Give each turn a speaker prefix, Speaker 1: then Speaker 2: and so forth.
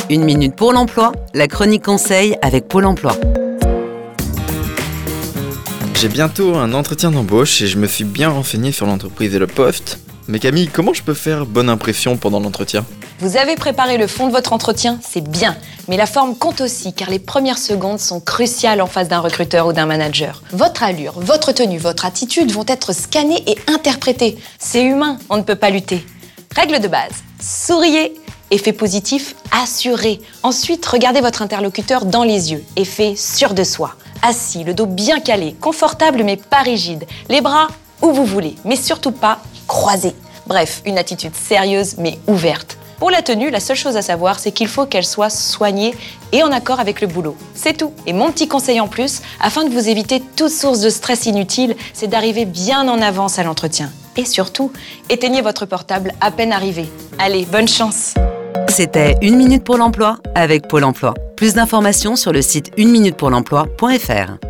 Speaker 1: Une minute pour l'emploi, la chronique conseil avec Pôle emploi.
Speaker 2: J'ai bientôt un entretien d'embauche et je me suis bien renseigné sur l'entreprise et le poste. Mais Camille, comment je peux faire bonne impression pendant l'entretien ?
Speaker 3: Vous avez préparé le fond de votre entretien, c'est bien. Mais la forme compte aussi, car les premières secondes sont cruciales en face d'un recruteur ou d'un manager. Votre allure, votre tenue, votre attitude vont être scannées et interprétées. C'est humain, on ne peut pas lutter. Règle de base, souriez. Effet positif, assuré. Ensuite, regardez votre interlocuteur dans les yeux. Effet sûr de soi. Assis, le dos bien calé, confortable mais pas rigide. Les bras où vous voulez, mais surtout pas croisés. Bref, une attitude sérieuse mais ouverte. Pour la tenue, la seule chose à savoir, c'est qu'il faut qu'elle soit soignée et en accord avec le boulot. C'est tout. Et mon petit conseil en plus, afin de vous éviter toute source de stress inutile, c'est d'arriver bien en avance à l'entretien. Et surtout, éteignez votre portable à peine arrivé. Allez, bonne chance!
Speaker 1: C'était Une minute pour l'emploi avec Pôle emploi. Plus d'informations sur le site uneminutepourlemploi.fr.